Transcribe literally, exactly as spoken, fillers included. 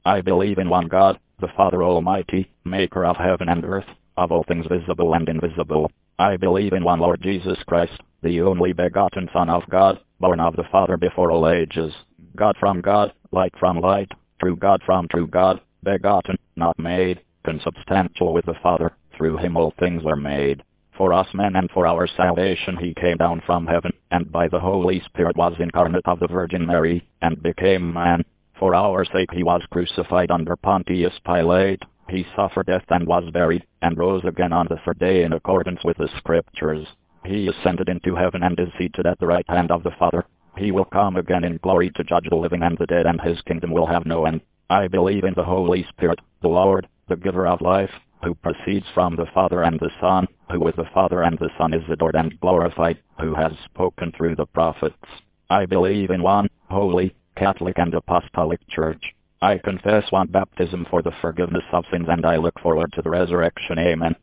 I believe in one God, the Father Almighty, maker of heaven and earth, of all things visible and invisible. I believe in one Lord Jesus Christ, the only begotten Son of God, born of the Father before all ages, God from God, light from light, true God from true God, begotten, not made, consubstantial with the Father, through him all things were made. For us men and for our salvation he came down from heaven, and by the Holy Spirit was incarnate of the Virgin Mary, and became man. For our sake he was crucified under Pontius Pilate. He suffered death and was buried, and rose again on the third day in accordance with the Scriptures. He ascended into heaven and is seated at the right hand of the Father. He will come again in glory to judge the living and the dead, and his kingdom will have no end. I believe in the Holy Spirit, the Lord, the giver of life, who proceeds from the Father and the Son, who with the Father and the Son is adored and glorified, who has spoken through the prophets. I believe in one holy, Catholic and Apostolic Church. I confess one baptism for the forgiveness of sins, and I look forward to the resurrection. Amen.